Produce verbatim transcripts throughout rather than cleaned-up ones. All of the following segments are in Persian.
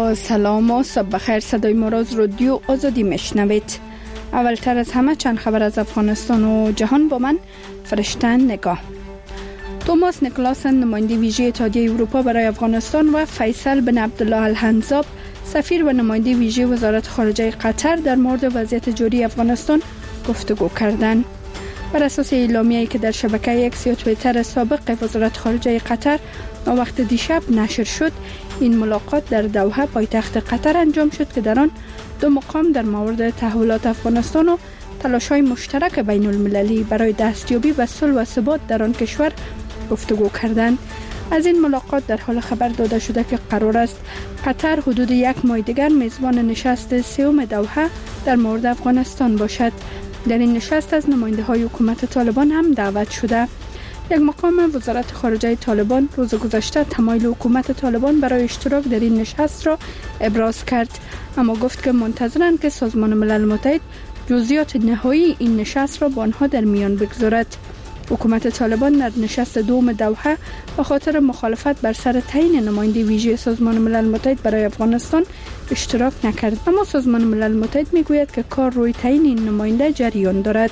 با سلام و صبح بخیر. صدای ما را از رادیو آزادی میشنوید. اولتر از همه چند خبر از افغانستان و جهان با من فرشته نگاه. توماس نیکلاسن نماینده ویژه اتحادیه اروپا برای افغانستان و فیصل بن عبدالله الحنزاب سفیر و نماینده ویژه وزارت خارجه قطر در مورد وضعیت جاری افغانستان گفتگو کردند. بر اساس اعلامیه‌ای که در شبکه اکس یا توییتر سابق وزارت خارجه قطر وقت دیشب نشر شد، این ملاقات در دوحه پایتخت قطر انجام شد که در آن دو مقام در مورد تحولات افغانستان و تلاش‌های مشترک بین المللی برای دستیابی به صلح و ثبات در آن کشور گفتگو کردند. از این ملاقات در حال خبر داده شده که قرار است قطر حدود یک ماه دیگر میزبان نشست سوم دوحه در مورد افغانستان باشد. در این نشست از نماینده های حکومت طالبان هم دعوت شده. یک مقام وزارت خارجه طالبان روز گذشته تمایل حکومت طالبان برای اشتراک در این نشست را ابراز کرد، اما گفت که منتظرند که سازمان ملل متحد جزئیات نهایی این نشست را با آنها در میان بگذارد. حکومت طالبان در نشست دوم دوحه به خاطر مخالفت بر سر تعیین نماینده ویژه سازمان ملل متحد برای افغانستان اشتراک نکرد، اما سازمان ملل متحد میگوید که کار روی تعیین این نماینده جریان دارد.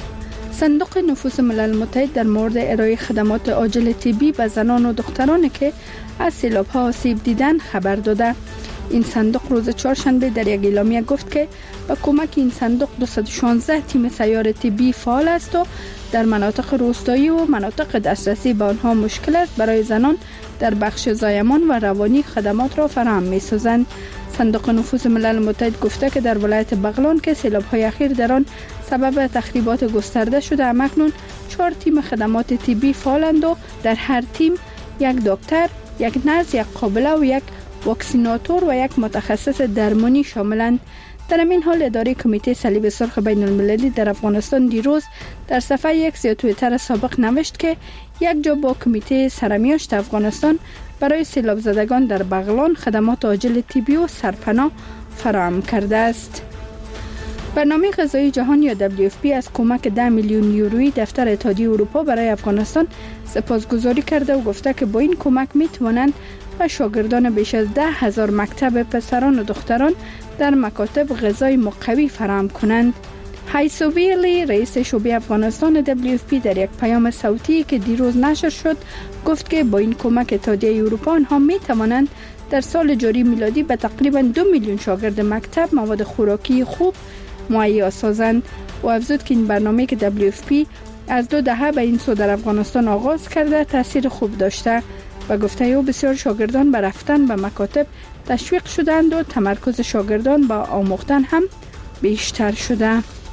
صندوق نفوس ملل متحد در مورد ارائه خدمات عاجل طبی به زنان و دخترانی که از سیلاب‌ها آسیب دیدند خبر داده. این صندوق روز چهارشنبه در یک اعلامیه گفت که با کمک این صندوق دویست و شانزده تیم سیار طبی فعال است و در مناطق روستایی و مناطق دسترسی به آنها مشکل است برای زنان در بخش زایمان و روانی خدمات را فراهم می‌سازند. صندوق نفوس ملل متحد گفته که در ولایت بغلان که سیلاب‌های اخیر در آن سبب تخریبات گسترده شده، اکنون چهار تیم خدمات طبی فعالند و در هر تیم یک دکتر، یک نرس، یک قابله و یک واکسیناتور و یک متخصص درمانی شاملند. در این حال اداره کمیته صلیب سرخ بین المللی در افغانستان دیروز در صفحه اکس یا توییتر سابق نوشت که یک جا با کمیته سرمیاشت افغانستان برای سیلاب زدگان در بغلان خدمات عاجل طبی و سرپناه فراهم کرده است. برنامه غذایی جهان یا دبلیو اف پی از کمک ده میلیون یورویی دفتر اتحادیه اروپا برای افغانستان سپاسگزاری کرده و گفته که با این کمک می توانند و شاگردان بیش از ده هزار مکتب پسران و دختران در مکاتب غذای مقوی فراهم کنند. هایسو ویلی رئیس شعبه افغانستان دبلیو اف پی در یک پیام صوتی که دیروز نشر شد گفت که با این کمک اتحادیه اروپا آنها می توانند در سال جاری میلادی به تقریبا دو میلیون شاگرد مکتب مواد خوراکی خوب مهیا سازند و افزود که این برنامه که دبلیو اف پی از دو دهه به این سو در افغانستان آغاز کرده تاثیر خوب داشته و گفته او بسیار شاگردان به رفتن به مکاتب تشویق شدند و تمرکز شاگردان با آموختن هم بیشتر شده.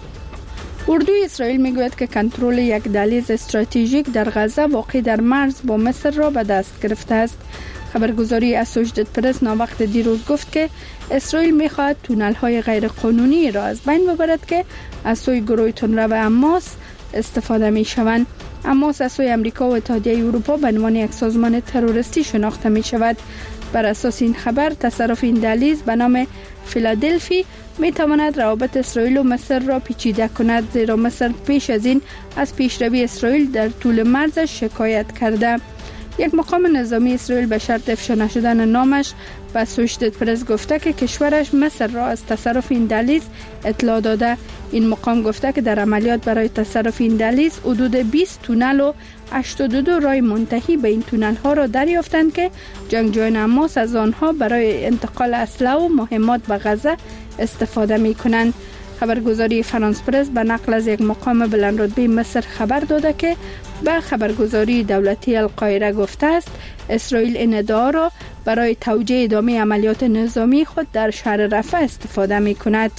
اردوی اسرائیل میگوید که کنترل یک دهلیز استراتژیک در غزه واقع در مرز با مصر را به دست گرفته است. خبرگزاری اسوشیتد پرس ناوقت دیروز گفت که اسرائیل میخواهد تونل های غیر قانونی را از بین ببرد که از سوی گروه تندرو حماس استفاده می شوند. حماس از سوی امریکا و اتحادیه اروپا به عنوان یک سازمان تروریستی شناخته می شود. بر اساس این خبر تصرف این دهلیز به نام فیلادلفی می تواند روابط اسرائیل و مصر را پیچیده کند، زیرا مصر پیش از این از پیشروی اسرائیل در طول مرزش شکایت کرده. یک مقام نظامی اسرائیل به شرط افشا نشدن نامش به اسوشیتد پرس گفته که کشورش مصر را از تصرف این دهلیز اطلاع داده. این مقام گفته که در عملیات برای تصرف این دهلیز حدود بیست تونل و هشتاد و دو راه منتهی به این تونل ها را دریافتند که جنگجویان حماس از آنها برای انتقال اسلحه و مهمات به غزه استفاده می کنند. خبرگزاری فرانس پرس به نقل از یک مقام بلندرتبه مصر خبر داده که به خبرگزاری دولتی القاهره گفته است اسرائیل این ادعا را برای توجیه ادامه عملیات نظامی خود در شهر رفح استفاده می کند.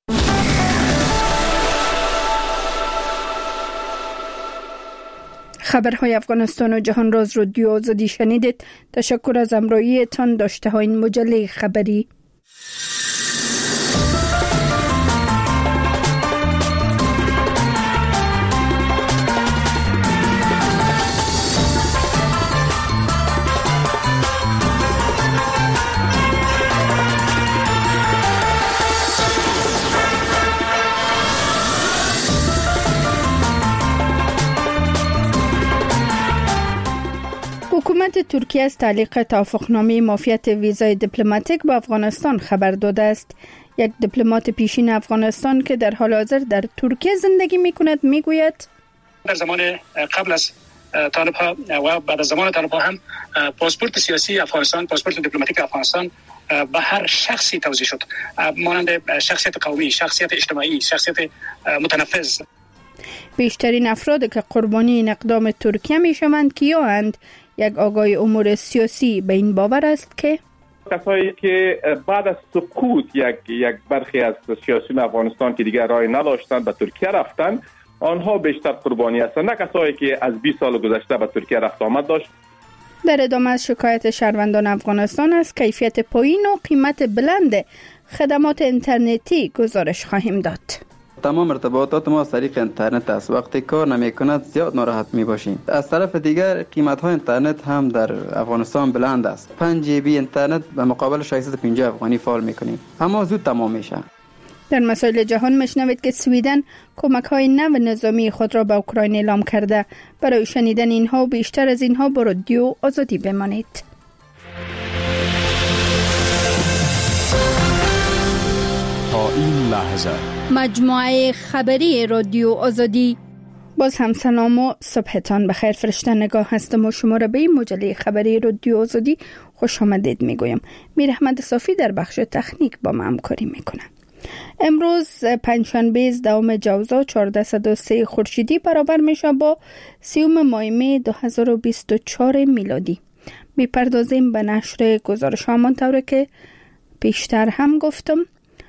خبرهای افغانستان و جهان را از رادیو آزادی شنیدید. تشکر از همراهیتان. داشته های این مجله خبری. حکومت ترکیه از تعلیق توافقنامه معافیت ویزای دیپلماتیک با افغانستان خبر داده است. یک دیپلمات پیشین افغانستان که در حال حاضر در ترکیه زندگی می‌کند میگوید در زمان قبل از طالب ها و بعد از زمان طالب ها هم پاسپورت سیاسی افغانستان، پاسپورت دیپلماتیک افغانستان به هر شخصی توزیع شد، مانند شخصیت قومی، شخصیت اجتماعی، شخصیت متنفذ. بیشترین افراد که قربانی این اقدام ترکیه میشوند کیاند؟ یک آگاه امور سیاسی به این باور است که کسایی که بعد از سقوط یک یک برخی از سیاسیون افغانستان که دیگر راه نداشتند به ترکیه رفتند، آنها بیشتر قربانی هستند، نه کسایی که از بیست سال گذشته به ترکیه رفت آمد داشت. در ادامه از شکایت شهروندان افغانستان از کیفیت پایین و قیمت بلند خدمات اینترنتی گزارش خواهیم داد. تمام ارتباطات ما از طریق اینترنت است. وقتی کار نمیکند زیاد ناراحت می باشیم. از طرف دیگر قیمت های اینترنت هم در افغانستان بلند است. پنج جی بی اینترنت به مقابل ششصد و پنجاه افغانی فعال میکنیم، اما زود تمام میشه. در مسائل جهان مشنوید که سویدن کمک های نو نظامی خود را به اوکراین اعلام کرده. برای شنیدن اینها و بیشتر از اینها با رادیو آزادی بمانید. تا این لحظه مجموعه خبری رادیو آزادی. باز هم سلام و صبحتان بخیر. فرشته نگاه هستم و شما را به این مجله خبری رادیو آزادی خوش آمدید میگویم. میر احمد صافی در بخش تکنیک با ما همکاری میکنه. امروز پنجشنبه دوم جوزا چهارصد و سه خورشیدی برابر میشه با سیوم ماه می دو هزار و بیست و چهار میلادی. میپردازیم به نشر گزارش همان طوری که پیشتر هم گفتم.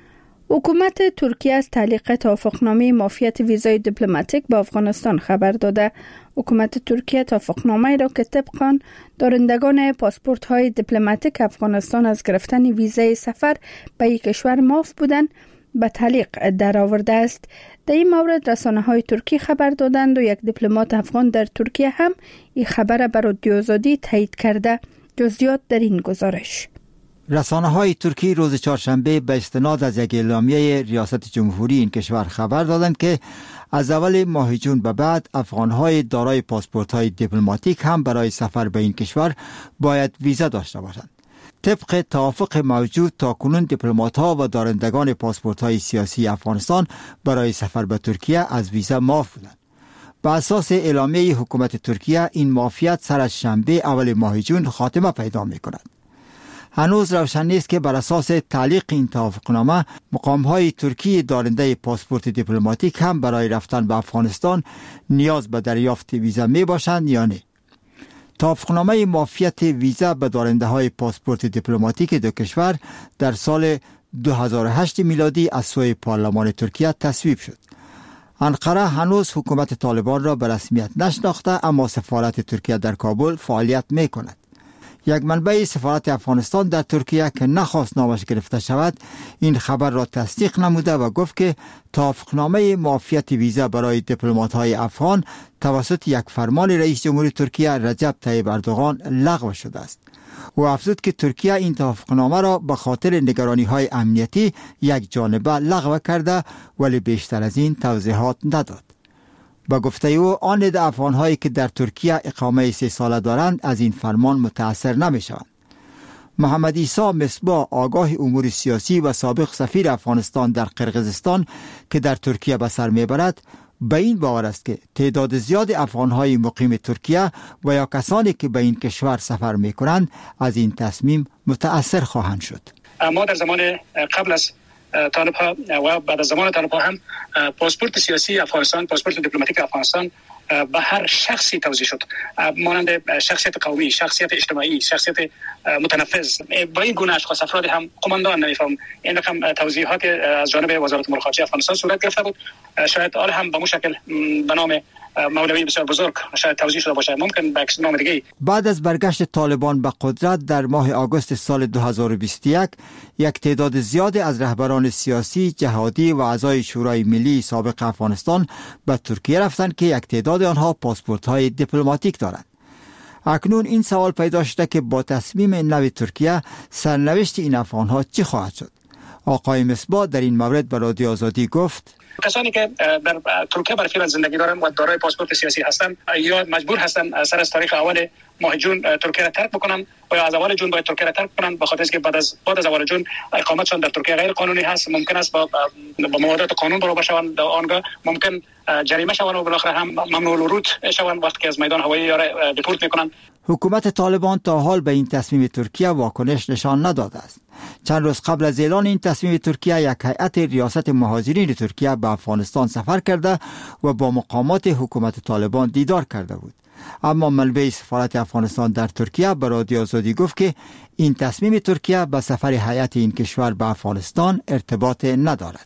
حکومت ترکیه از تعلیق توافقنامه معافیت ویزای دیپلماتیک با افغانستان خبر داده. حکومت ترکیه توافقنامه را که طبق آن دارندگان پاسپورت های دیپلماتیک افغانستان از گرفتن ویزای سفر به یک کشور معاف بودند به تعلیق در آورده است. در این مورد رسانه های ترکی خبر دادند و یک دیپلمات افغان در ترکیه هم این خبر بر رادیو آزادی تایید کرده. جزئیات در این گزارش. رسانه های ترکی روز چهارشنبه به استناد از یک اعلامیه ریاست جمهوری این کشور خبر دادند که از اول ماه جون به بعد افغان های دارای پاسپورت های دیپلماتیک هم برای سفر به این کشور باید ویزا داشته باشند. طبق توافق موجود تاکنون دیپلمات ها و دارندگان پاسپورت های سیاسی افغانستان برای سفر به ترکیه از ویزا معاف بودند. بر اساس اعلامیه حکومت ترکیه این معافیت سر از شنبه اول ماه جون خاتمه پیدا می کند. هنوز روشن نیست که بر اساس تعلیق این توافقنامه مقام‌های ترکی دارنده پاسپورت دیپلماتیک هم برای رفتن به افغانستان نیاز به دریافت ویزا می باشند یا نه. توافقنامه معافیت ویزا به دارنده های پاسپورت دیپلماتیک دو کشور در سال دو هزار و هشت میلادی از سوی پارلمان ترکیه تصویب شد. انقره هنوز حکومت طالبان را به رسمیت نشناخته، اما سفارت ترکیه در کابل فعالیت می کند. یک منبع سفارت افغانستان در ترکیه که نخواست نامش گرفته شود این خبر را تصدیق نموده و گفت که توافقنامه معافیت ویزا برای دیپلمات‌های افغان توسط یک فرمان رئیس جمهور ترکیه رجب طیب اردوغان لغو شده است. او افزود که ترکیه این توافقنامه را به خاطر نگرانی‌های امنیتی یک جانبه لغو کرده، ولی بیشتر از این توضیحات نداد. با گفته او آن عده افغان‌هایی که در ترکیه اقامه سه ساله دارند از این فرمان متأثر نمی‌شوند. محمد عیسی مصباح آگاه امور سیاسی و سابق سفیر افغانستان در قرقیزستان که در ترکیه به سر میبرد به این باور است که تعداد زیاد افغان‌های مقیم ترکیه و یا کسانی که به این کشور سفر می‌کنند از این تصمیم متأثر خواهند شد. ما در زمان قبل از طالب ها و بعد از زمان طالب ها هم پاسپورت سیاسی افغانستان، پاسپورت دیپلماتیک افغانستان به هر شخصی توزیع شد، مانند شخصیت قومی، شخصیت اجتماعی، شخصیت متنفذ. با این گونه اشخاص افراد هم قماندان نمیفهم این رقم توضیحات از جانب وزارت امور خارجه افغانستان صورت گرفته بود. شاید آن هم به مشکل به نام مولوی بسیار بزرگ شاید توضیح شده باشه، ممکن به عکس نام دیگه. بعد از برگشت طالبان به قدرت در ماه آگوست سال دو هزار و بیست و یک یک تعداد زیادی از رهبران سیاسی، جهادی و اعضای شورای ملی سابق افغانستان به ترکیه رفتند که یک تعداد آنها پاسپورت‌های دیپلماتیک دارند. اکنون این سوال پیدا شده که با تصمیم نو ترکیه سرنوشت این افغان‌ها چی خواهد شد؟ آقای مصباح در این مورد به رادیو آزادی گفت: کسانی که در ترکیه برای فعل زندگی دارند و دارای پاسپورت سیاسی هستند یا مجبور هستند سر از تاریخ اول ماه جون ترکیه را ترک بکنن و یا از اول جون باید ترکیه را ترک کنن، به خاطر اینکه بعد از بعد از اول جون اقامتشان در ترکیه غیر قانونی هست. ممکن است با با موادات قانون برابر شوند، در آنگاه ممکن جریمه شوند و بالاخره هم ممنوع الورود شوند وقتی که از میدان هوایی یا دیپورت میکنن. حکومت طالبان تا حال به این تصمیم ترکیه واکنش نشان نداده است. چند روز قبل از اعلان این تصمیم ترکیه، یک هیئت ریاست مهاجرین ترکیه به افغانستان سفر کرده و با مقامات حکومت طالبان دیدار کرده بود. اما منبع سفارت افغانستان در ترکیه به رادیو آزادی گفت که این تصمیم ترکیه به سفر هیئت این کشور به افغانستان ارتباط ندارد.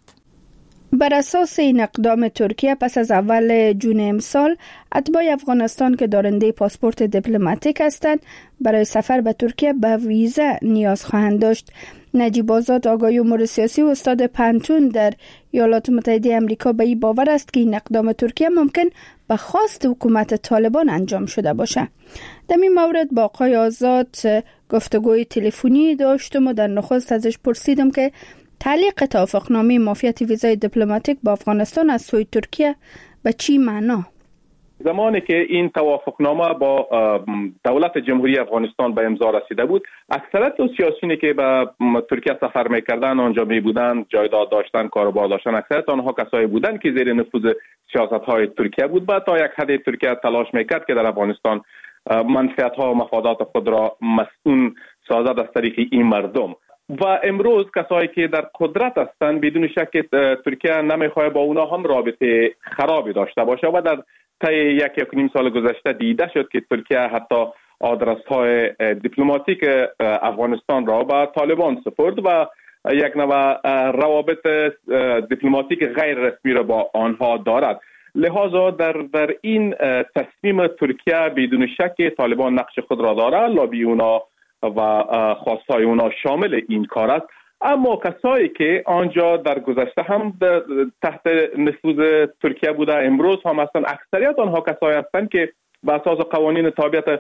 بر اساس این اقدام ترکیه پس از اول جون امسال، اتباع افغانستان که دارنده پاسپورت دیپلماتیک هستند برای سفر به ترکیه به ویزا نیاز خواهند داشت. نجیب آزاد، آقای امور سیاسی و استاد پنتون در ایالات متحده آمریکا به این باور است که این اقدام ترکیه ممکن به خواست حکومت طالبان انجام شده باشه. در این مورد با آقای آزاد گفتگوی تلفنی داشتم و در نخست ازش پرسیدم که تعلیق توافقنامه معافیت ویزای دیپلماتیک با افغانستان از سوی ترکیه به چی معنا؟ زمانی که این توافقنامه با دولت جمهوری افغانستان به امضا رسیده بود، اکثریت سیاسیونی که به ترکیه سفر می‌کردند، آنجا می‌بودند، جایداد داشتن، کاروبار داشتن، اکثریت آنها کسایی بودند که زیر نفوذ سیاست‌های ترکیه بود. بعد تا یک حد ترکیه تلاش می‌کرد که در افغانستان منفعت‌ها و مفادات خود را مسئول سازد از طریق این مردم. و امروز کسایی که در قدرت هستند بدون شک ترکیه نمیخواد با اونا هم رابطه خرابی داشته باشه و در طی یک یک نیم سال گذشته دیده شد که ترکیه حتی آدرس های دیپلماتیک افغانستان را به طالبان سپرد و یک نوع روابط دیپلماتیک غیر رسمی را با آنها دارد. لذا در در این تصمیم ترکیه بدون شک طالبان نقش خود را دارد، لابی اونا و خواستهای اونا شامل این کار است. اما کسایی که آنجا در گذشته هم تحت نفوذ ترکیه بوده، امروز هم هستند، اکثریت آنها کسایی هستند که به اساس قوانین تابعیت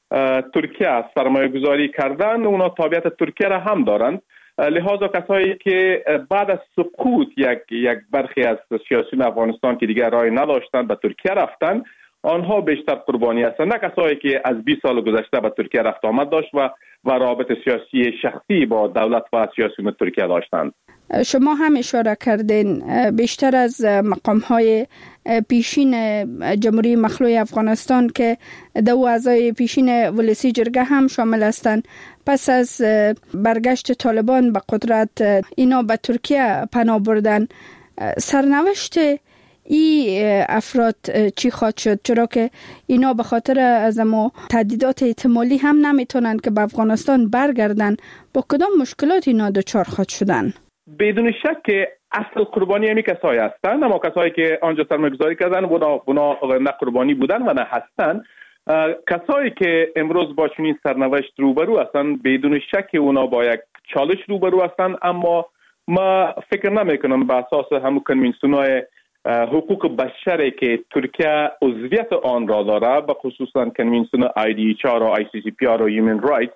ترکیه سرمایه گذاری کردن، اونا تابعیت ترکیه را هم دارند. لذا کسایی که بعد از سقوط یک یک برخی از سیاسیون افغانستان که دیگر راه نداشتند به ترکیه رفتن، آنها بیشتر قربانی هستند، نه کسایی که از بیست سال گذشته به ترکیه رفت آمد داشت و و رابط سیاسی شخصی با دولت و سیاسیون ترکیه داشتند. شما هم اشاره کردین بیشتر از مقام‌های پیشین جمهوری مخلوع افغانستان که دو اعضای پیشین ولسی جرگه هم شامل هستند، پس از برگشت طالبان به قدرت اینا به ترکیه پناه بردن. سرنوشت ای افراد چی خواهد شد؟ چرا که اینا به خاطر از ما تهدیدات احتمالی هم نمیتونن که به افغانستان برگردن. با کدام مشکلات اینا دچار خواهد شدن؟ بدون شک که اصل قربانی همی کسایی هستند، اما کسایی که آنجا سرمایه‌گذاری کردن اونا اونا نه قربانی بودن و نه هستند. کسایی که امروز با چنین سرنوشت روبرو هستند بدون شک اونا با یک چالش روبرو هستند. اما ما فکر نمیکنم به اساس همون کنوانسیون‌های حقوق بشری که ترکیه عضویت آن را داره، به خصوصا کنوانسیون آی دی ایچ آر و آی سی سی پی آر و هیومن رایتس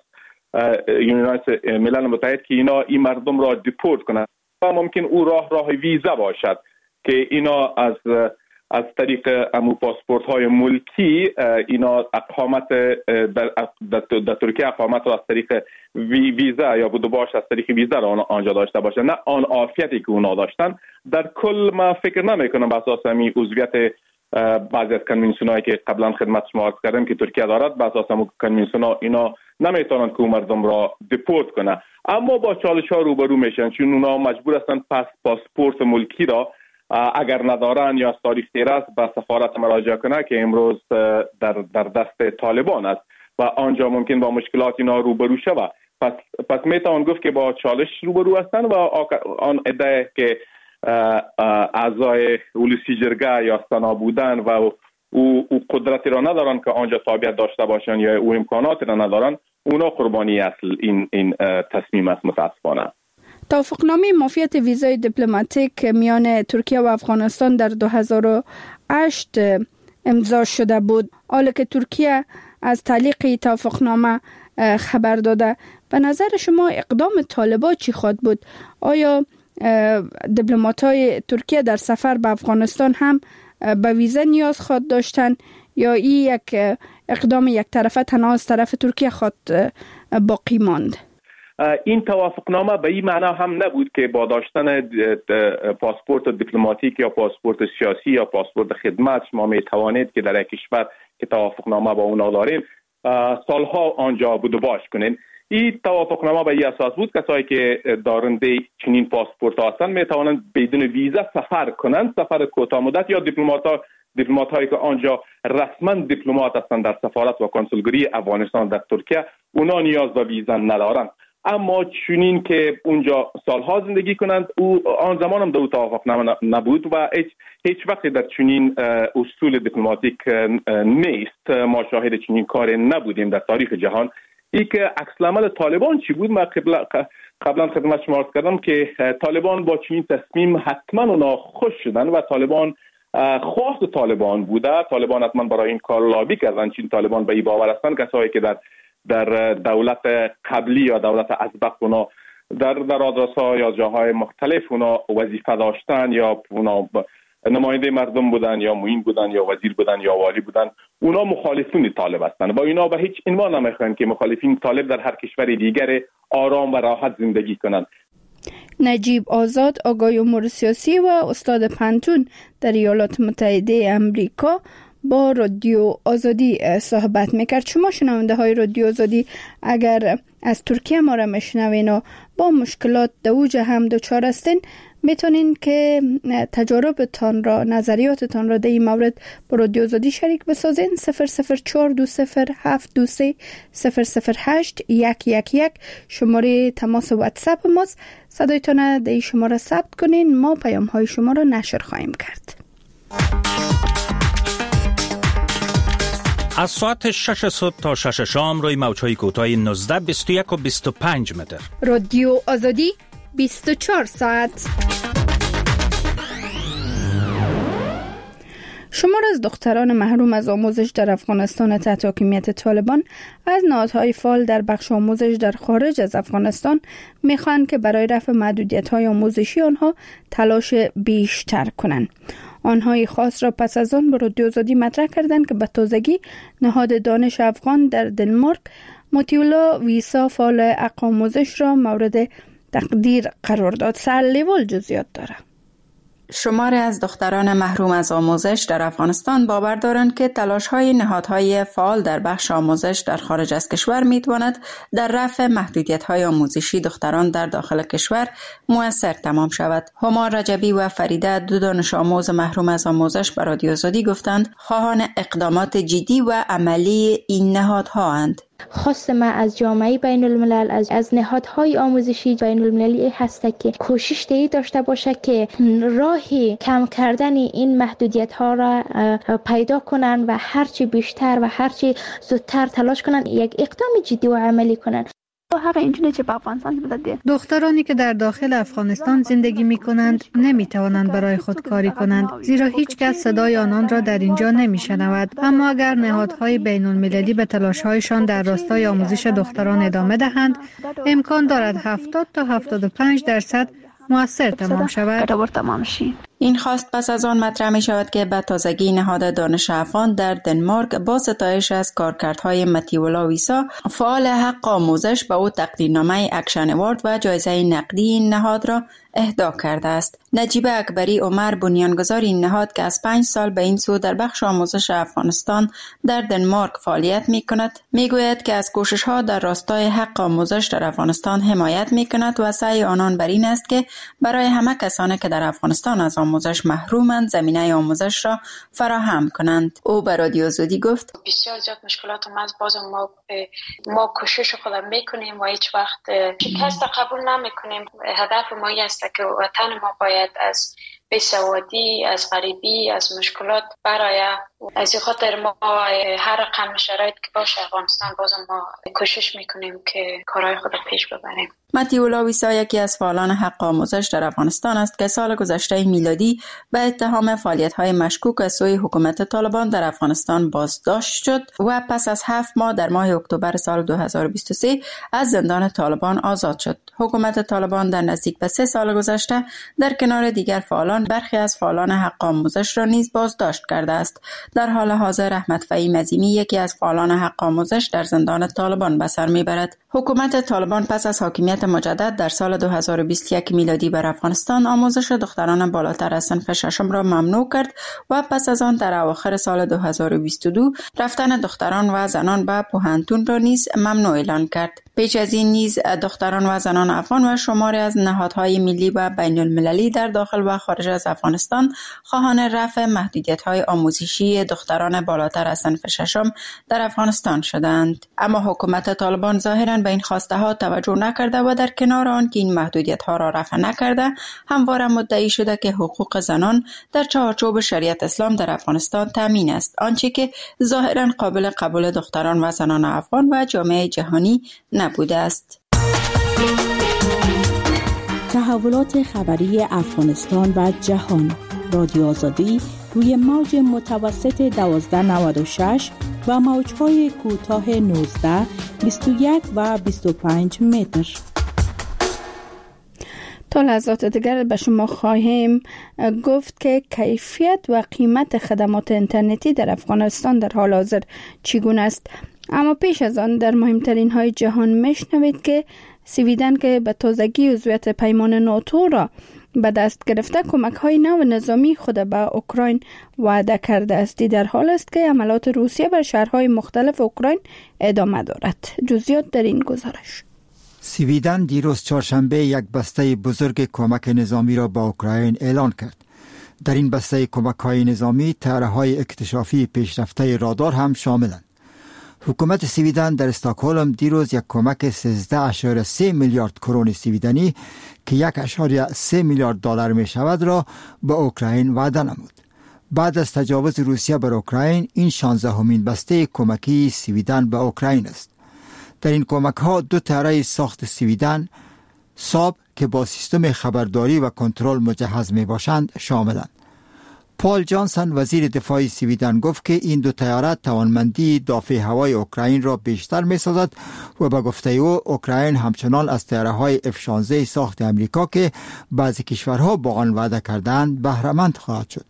ملل متحد که اینا این مردم را دیپورت کنند و ممکن او راه راه ویزا باشد که اینا از از طریق امو پاسپورت های ملکی اینا اقامت در, در ترکیه اقامت را از طریق وی ویزا یا بودو باش از طریق ویزا را آنجا داشته باشه، نه آن عافیتی که اونا داشتن. در کل ما فکر نمی کنم به اساس همین عضویت بعضی از کنوانسیون‌هایی که قبلا خدمت شما عرض کردم که ترکیه دارد، به اساس همون کنوانسیون‌ها اینا نمیتونن که مردم را دیپورت کنه، اما با چالش‌ها روبرو میشن چون اونا مجبور هستن پس پاسپورت ملکی را اگر ندارن یا از تاریخ تیر است به سفارت مراجعه کنه که امروز در در دست طالبان است و آنجا ممکن با مشکلات اینا روبرو شود. پس پس میتوان گفت که با چالش روبرو هستن و آن ادعای که اعضای ولسی جرگه یا سنا بودن و او, او قدرتی را ندارن که آنجا تابعیت داشته باشن یا او امکاناتی را ندارن، اونا قربانی اصل این این تصمیم است متاسفانه. توافقنامه معافیت ویزای دیپلماتیک میان ترکیه و افغانستان در دو هزار و هشت امضا شده بود. حالا که ترکیه از تعلیق توافقنامه خبر داده، به نظر شما اقدام طالبان چی خواهد بود؟ آیا دیپلمات‌های ترکیه در سفر به افغانستان هم به ویزا نیاز خواهد داشتن یا این یک اقدام یک طرفه تنها از طرف ترکیه خواهد باقی ماند؟ این توافقنامه به این معنا هم نبود که با داشتن پاسپورت دیپلماتیک یا پاسپورت سیاسی یا پاسپورت خدمت شما می توانید که در یک کشور که توافقنامه با اونا داریم سالها آنجا بود و باش کنین. این توافقنامه به این اساس بود کسایی که دارنده چنین پاسپورت هستند می توانند بدون ویزا سفر کنند، سفر کوتاه مدت، یا دیپلمات‌ها دیپلمات هایی که آنجا رسما دیپلمات هستند در سفارت و کنسولگری افغانستان در ترکیه، اونا نیاز به ویزا ندارند. اما چنین که اونجا سالها زندگی کنند، او آن زمان هم در توافقنامه نبود و هیچ هیچ وقت در چنین اصول دیپلماتیک نیست. ما شاهد چنین کار نبودیم در تاریخ جهان. ای که عکس العمل طالبان چی بود؟ ما قبلا قبلا خدمت شما عرض کردم که طالبان با چنین تصمیم حتما اونا خوش شدن و طالبان خواست طالبان بوده. طالبان حتما برای این کار لابی کردن. چین طالبان به این باور هستند کسایی که در در دولت قبلی یا دولت ازبق اونا در در آدرس‌ها یا جاهای مختلف اونا وظیفه داشتن یا اونا نماینده مردم بودن یا معین بودن یا وزیر بودن یا والی بودن، اونا مخالفین طالب هستند. با اینا به هیچ عنوان نمیخواین که مخالفین طالب در هر کشور دیگر آرام و راحت زندگی کنند. نجیب آزاد، آگاه امور سیاسی و استاد پنتون در ایالات متحده امریکا با رادیو آزادی صحبت میکرد. شما شنونده های رادیو آزادی اگر از ترکیه ما را میشنوین و با مشکلات دوج هم دچار هستین، میتونین که تجاربتان را، نظریاتتان را در این مورد با رادیو آزادی شریک بسازین. صفر صفر چهار دو صفر هفت دو سه صفر صفر هشت یک یک یک شماره تماس واتساپ ماست. صدایتان در این شماره ثبت کنین، ما پیام های شما را نشر خواهیم کرد. از ساعت شش صبح تا شش شام روی موج‌های کوتاه نوزده، بیست و یک و بیست و پنج متر. رادیو آزادی بیست و چهار ساعت. شمار از دختران محروم از آموزش در افغانستان تحت حاکمیت طالبان از نهادهای فعال در بخش آموزش در خارج از افغانستان میخواهند که برای رفع محدودیت‌های آموزشی آنها تلاش بیشتر کنند. آنهای خاص را پس از آن به رادیو آزادی مطرح کردند که به تازگی نهاد دانش افغان در دنمارک مطیولا ویسا فعال حق آموزش را مورد تقدیر قرار داد. سرلیوال جزئیات داره. شماری از دختران محروم از آموزش در افغانستان باور دارند که تلاش‌های نهادهای فعال در بخش آموزش در خارج از کشور می‌تواند در رفع محدودیت‌های آموزشی دختران در داخل کشور مؤثر تمام شود. هما رجبی و فریده، دو دانش آموز محروم از آموزش، به رادیو آزادی گفتند خواهان اقدامات جدی و عملی این نهادها اند. خواست ما از جامعه بین الملل، از, از نهادهای آموزشی بین المللی هست که کوشش دی داشته باشه که راهی کم کردن این محدودیت ها را پیدا کنن و هرچی بیشتر و هرچی زودتر تلاش کنن یک اقدام جدی و عملی کنن. هر اینجوری که با افغانستان بوده، دخترانی که در داخل افغانستان زندگی می کنند نمی توانند برای خود کاری کنند، زیرا هیچ کس صدای آنان را در اینجا نمی شنود. اما اگر نهادهای بین المللی به تلاش‌هایشان در راستای آموزش دختران ادامه دهند، امکان دارد هفتاد تا هفتاد و پنج درصد مؤثر تمام شود. این خواست پس از آن مطرح می شود که به تازگی نهاد دانش افغان در دنمارک با ستایش از کارکردهای مطیولا ویسا فعال حق آموزش به او تقدیرنامه اکشن اوارد و جایزه نقدی این نهاد را اهدا کرده است. نجیب اکبری عمر، بنیانگذار این نهاد که از پنج سال به این سو در بخش آموزش افغانستان در دنمارک فعالیت می کند، می گوید که از کوشش ها در راستای حق آموزش در افغانستان حمایت می کند و سعی آنان بر این است که برای همه کسانی که در افغانستان از آموزش محرومند زمینه آموزش را فراهم کنند. او به رادیو آزادی گفت بسیار زیاد مشکلات هم از باز ما ما کوشش خودم میکنیم و هیچ وقت شکست قبول نمیکنیم. هدف ما است که وطن ما باید از بیسوادی، از غریبی، از مشکلات برای از این خاطر ما هر رقم شرایط که باشه افغانستان باز ما کوشش میکنیم که کارهای خود پیش ببریم. متیولا ویسا یکی از فعالان حق آموزش در افغانستان است که سال گذشته میلادی به اتهام فعالیت‌های مشکوک از سوی حکومت طالبان در افغانستان بازداشت شد و پس از هفت ماه در ماه اکتبر سال دو هزار و بیست و سه از زندان طالبان آزاد شد. حکومت طالبان در نزدیک به سه سال گذشته در کنار دیگر فعالان برخی از فعالان حق آموزش را نیز بازداشت کرده است. در حال حاضر احمد فهیم عظیمی یکی از فعالان حق آموزش در زندان طالبان به سر میبرد. حکومت طالبان پس از حاکمیت مجدد در سال دو هزار و بیست و یک میلادی بر افغانستان آموزش دختران بالاتر از صنف ششم را ممنوع کرد و پس از آن در اواخر سال دو هزار و بیست و دو رفتن دختران و زنان به پوهنتون را نیز ممنوع اعلان کرد. پیش از این نیز دختران و زنان افغان و شماری از نهادهای ملی و بین المللی در داخل و خارج از افغانستان خواهان رفع محدودیت‌های آموزشی دختران بالاتر از صنف ششم در افغانستان شدند. اما حکومت طالبان ظاهراً به این خواسته ها توجه نکرده و در کنار آن که این محدودیت‌ها را رفع نکرده، همواره مدعی شده که حقوق زنان در چارچوب شریعت اسلام در افغانستان تامین است، آنچه که ظاهراً قابل قبول دختران و زنان افغان و جامعه جهانی نبوده است. تحولات خبری افغانستان و جهان، رادیو آزادی روی موج متوسط دوازده نود و شش و موج‌های کوتاه نوزده، بیست و یک و بیست و پنج متر. تا لحظات دیگر به شما خواهیم گفت که کیفیت و قیمت خدمات اینترنتی در افغانستان در حال حاضر چگونه است. اما پیش از آن در مهمترین های جهان میشنوید که سویدن که به تازگی عضویت پیمان ناتو را به دست گرفته کمک های نو نظامی خود به اوکراین وعده کرده است. در حال است که حملات روسیه بر شهرهای مختلف اوکراین ادامه دارد. جزئیات در این گزارش. سویدن دیروز چهارشنبه یک بسته بزرگ کمک نظامی را به اوکراین اعلان کرد. در این بسته کمک های نظامی طیاره‌های اکتشافی پیشرفته رادار هم شاملند. حکومت سویدن در استکهلم دیروز یک کمک سیزده اشاریه سه میلیارد کرون سویدنی که یک اشاریه سه میلیارد دلار می شود را به اوکراین وعده نمود. بعد از تجاوز روسیه بر اوکراین این شانزدهمین بسته کمکی سویدن به اوکراین است. در این کمک ها دو طیاره ساخت سویدن ساب که با سیستم خبرداری و کنترل مجهز می باشند شاملند. پال جانسن وزیر دفاع سویدن گفت که این دو طیاره توانمندی دافع هوای اوکراین را بیشتر می سازد و به گفته او اوکراین همچنان از طیاره‌های اف شانزده ساخت امریکا که بعضی کشورها با آن وعده کردند بهره‌مند خواهد شد.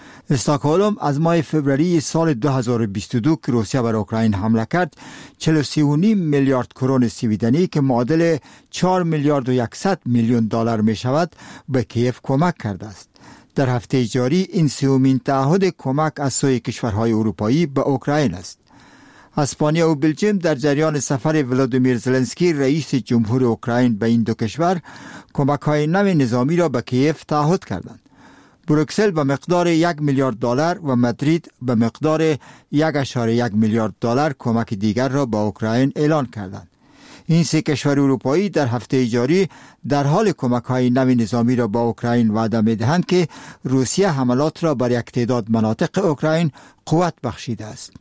استکهلم از ماه فوریه سال دو هزار و بیست و دو که روسیه بر اوکراین حمله کرد چهل و سه و نیم میلیارد کرون سویدنی که معادل چهار میلیارد و صد میلیون دلار می شود به کیف کمک کرده است. در هفته جاری این سومین تعهد کمک از سوی کشورهای اروپایی به اوکراین است. اسپانیا و بلژیم در جریان سفر ولادیمیر زلنسکی رئیس جمهور اوکراین به این دو کشور کمک‌های نو نظامی را به کیف تعهد کردند. بروکسل به مقدار یک میلیارد دلار و مادرید به مقدار یک اشاره یک میلیارد دلار کمک دیگر را به اوکراین اعلان کردند. این سه کشور اروپایی در هفته جاری در حال کمک‌های نو نظامی را با اوکراین وعده می‌دهند که روسیه حملات را بر یک تعداد مناطق اوکراین قوت بخشیده است.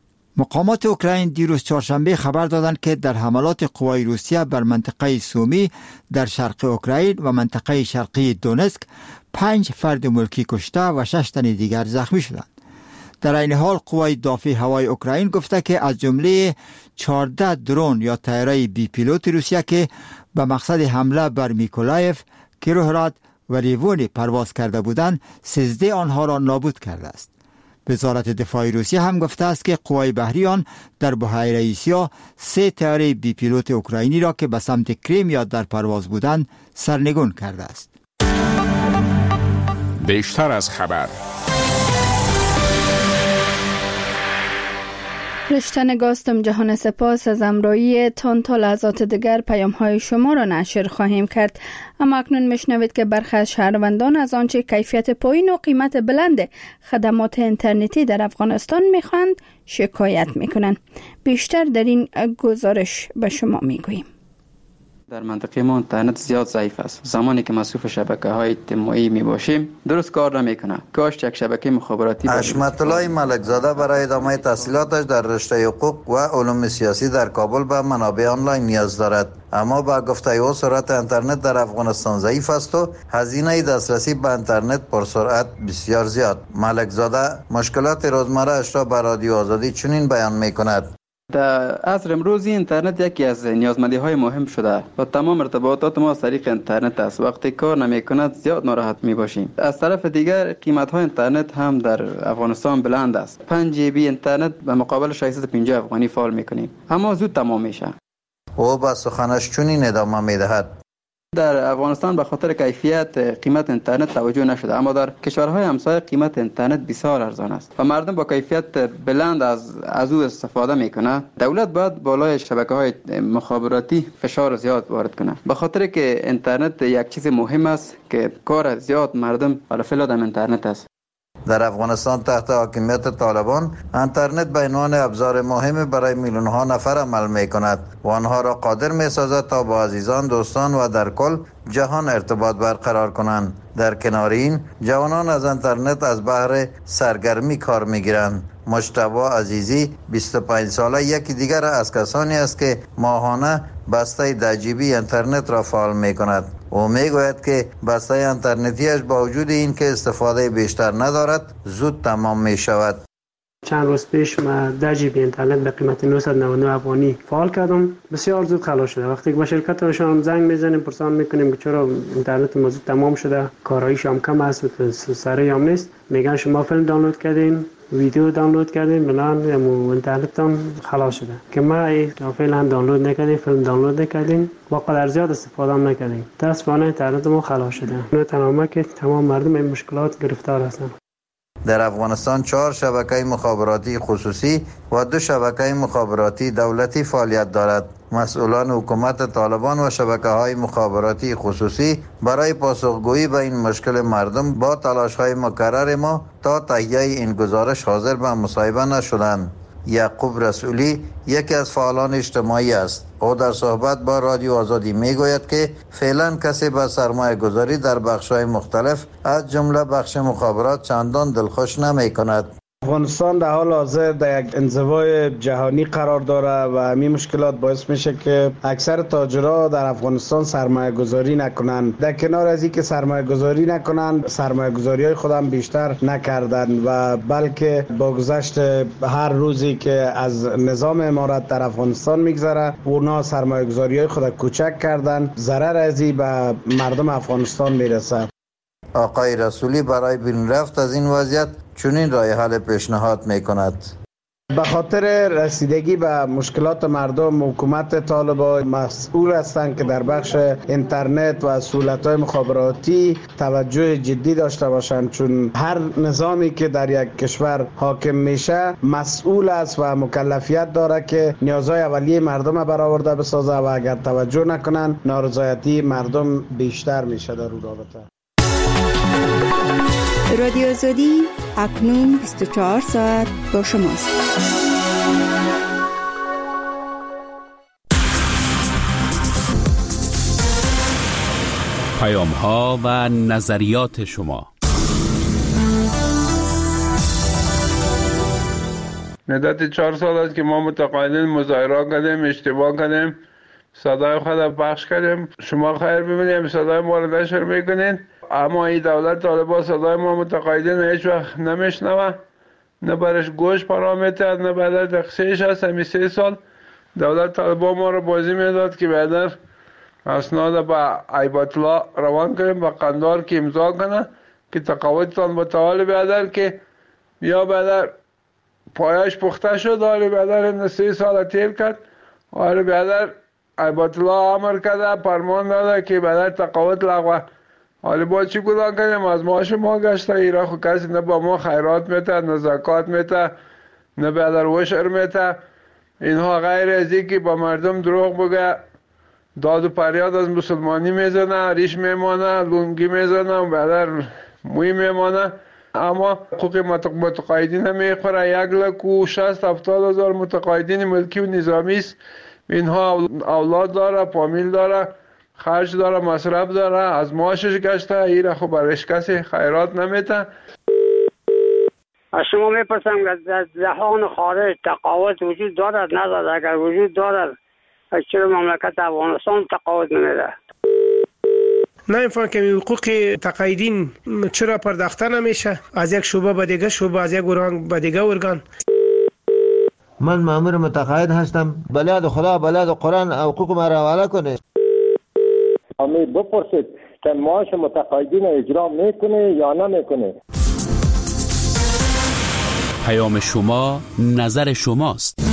مقامات اوکراین دیروز چهارشنبه خبر دادند که در حملات قوای روسیه بر منطقه سومی در شرق اوکراین و منطقه شرقی دونسک پنج فرد ملکی کشته و شش تن دیگر زخمی شدند. در این حال قوای دافع هوای اوکراین گفته که از جمله چهارده درون یا طیاره بی پیلوت روسیه که به مقصد حمله بر میکولایف، کیروهراد و ریوون پرواز کرده بودند، سیزده آنها را نابود کرده است. وزارت دفاع روسیه هم گفته است که قوای بحری آن در بحیره ایسیا سه طیاره بی پیلوت اوکراینی را که به سمت کریمیا در پرواز بودند سرنگون کرده است. بیشتر از خبر رشته نگاستم جهان سپاس از امرایی تان. تا لحظات دیگر پیام های شما را نشر خواهیم کرد. اما اکنون میشنوید که برخی از شهروندان از آنچه کیفیت پایین و قیمت بلند خدمات اینترنتی در افغانستان میخواهند شکایت میکنند. بیشتر در این گزارش به شما میگوییم. در منطقه ما اینترنت زیاد ضعیف است. زمانی که مصروف شبکه‌های اجتماعی می باشیم درست کار نمی‌کنه. کاش یک شبکه مخابراتی حشمت الله ملکزاده برای ادامه تحصیلاتش در رشته حقوق و علوم سیاسی در کابل به منابع آنلاین نیاز دارد، اما با گفته او سرعت اینترنت در افغانستان ضعیف است و هزینه دسترسی به اینترنت پرسرعت بسیار زیاد. ملکزاده مشکلات روزمره اش را به رادیو آزادی چنین بیان می‌کند: در عصر امروزی اینترنت یکی از نیازمندی های مهم شده و تمام ارتباطات ما از طریق اینترنت است. وقتی کار نمی کند زیاد ناراحت می باشیم. از طرف دیگر قیمت های اینترنت هم در افغانستان بلند است. پنج جی بی اینترنت به مقابل ششصد و پنجاه افغانی فعال می کنیم، اما زود تمام میشه. او با سخنش چنین ادامه می دهد: در افغانستان به خاطر کیفیت قیمت اینترنت توجه نشده، اما در کشورهای همسایه قیمت اینترنت بسیار ارزان است و مردم با کیفیت بلند از از او استفاده میکنه. دولت باید بالای شبکه‌های مخابراتی فشار زیاد وارد کنه، به خاطر که اینترنت یک چیز مهم است که کار زیاد مردم علی فعل در اینترنت است. در افغانستان تحت حاکمیت طالبان اینترنت به عنوان ابزار مهم برای میلیون ها نفر عمل می کند و آنها را قادر می سازد تا با عزیزان، دوستان و در کل جهان ارتباط برقرار کنند. در کنار این جوانان از اینترنت از بهر سرگرمی کار می گیرند. مجتبی عزیزی بیست و پنج ساله یکی دیگر از کسانی است که ماهانه بسته ده جی بی اینترنت را فعال می کند. او می گوید که بسته اینترنتیش با وجود این که استفاده بیشتر ندارد زود تمام می شود. چند روز پیش ما ده جی بی اینترنت به قیمت نهصد و نود و نه افغانی فعال کردم. بسیار زود خلاص شده. وقتی که به شرکتشان زنگ میزنیم پرسان میکنیم که چرا اینترنت ما زود تمام شده، کارایش هم کم است و سریع هم نیست، میگن شما فیلم دانلود کردین، ویدیو دانلود کردیم، بنان اینترنتتان خلاص شده که ما فعلا دانلود نکردیم، فیلم دانلود نکردیم و قدر زیاد استفاده هم نکردیم. متاسفانه اینترنت ما خلاص شده. نه تنها که تمام مردم این مشکلات گرفتار هستند. در افغانستان چهار شبکه مخابراتی خصوصی و دو شبکه مخابراتی دولتی فعالیت دارد. مسئولان حکومت طالبان و شبکه‌های مخابراتی خصوصی برای پاسخگویی به این مشکل مردم با تلاش‌های مکرر ما تا تهیه این گزارش حاضر به مصاحبه نشدند. یعقوب رسولی یکی از فعالان اجتماعی است. او در صحبت با رادیو آزادی میگوید که فعلا کسی به سرمایه گذاری در بخش‌های مختلف از جمله بخش مخابرات چندان دلخوش نمی کند. افغانستان در حال حاضر در یک انزوای جهانی قرار داره و همین مشکلات باعث میشه که اکثر تاجرها در افغانستان سرمایه گذاری نکنند. در کنار از اینکه سرمایه گذاری نکنند، سرمایه گذاری های خودم بیشتر نکردند و بلکه با گذشت هر روزی که از نظام امارت در افغانستان میگذره اونا سرمایه گذاری های خود کوچک کردند. ضرر از این به مردم افغانستان میرسه. آقای رسولی برای بیرون رفت از این وضعیت چنین راه حل پیشنهاد می کند. به خاطر رسیدگی به مشکلات مردم حکومت طالبان مسئول هستند که در بخش اینترنت و سهولت‌های مخابراتی توجه جدی داشته باشند، چون هر نظامی که در یک کشور حاکم میشه مسئول است و مکلفیت داره که نیازهای اولیه مردم برآورده بسازه و اگر توجه نکنند نارضایتی مردم بیشتر میشه در اون رابطه. رادیو آزادی اکنون بیست و چهار ساعت با شماست. پیام ها و نظریات شما. مدت چهار سال است که ما متقاعدین مظاهره کردیم، اشتباه کردیم، صدای خود پخش کردیم. شما خیر ببینید صدای ما رو نشر میکنین، اما این دولت طالبان صدای ما متقاعدین هیچ وقت نمیشنوه، نه برش گوش پرا میتد، نه بعد تقصیرش هست. همی سه سال دولت طالبان ما رو بازی میداد که بعد اسناد با عیبات الله روان کنیم با قندار که امضا کنه که تقاعدتان متعال بیادر که یا بعد پایش پخته شد، آره بعد این سه سال تیر کرد، آره بعد عیبات الله امر کرده فرمان داده که بعد تقاعد لغوه. حالا با چی گذار کنیم؟ از معاش ما گشته ایرا خو کسی نه با ما خیرات میته، نه زکات میته، نه بدر وشر میته. اینها غیر از این که با مردم دروغ بگه، داد و پریاد از مسلمانی میزنه، ریش میمانه، لونگی میزنه و بدر موی میمانه، اما حقوق متقاعدین میخوره. یک لک و شست هفتاد هزار متقاعدین ملکی و نظامی است اینها اولاد داره، فامیل داره، خرج داره، مصرف داره، از معاشش گشته. ایره خب برش کسی خیرات نمیته. از شما میپرسم که در جهان خارج تقاوت وجود دارد ندارد؟ اگر وجود دارد چرا مملکت افغانستان تقاوت نمیده؟ نه این که حقوق تقاعدین چرا پرداخته نمیشه از یک شعبه به دیگه شعبه، از یک ارگان به دیگه ارگان؟ من مأمور متقاعد هستم، بلاد خدا بلاد قرآن حقوق ما را حواله کنه. امی بپرسید که معاش متقاعدین اجرا میکنه یا نمیکنه. پیام شما نظر شماست.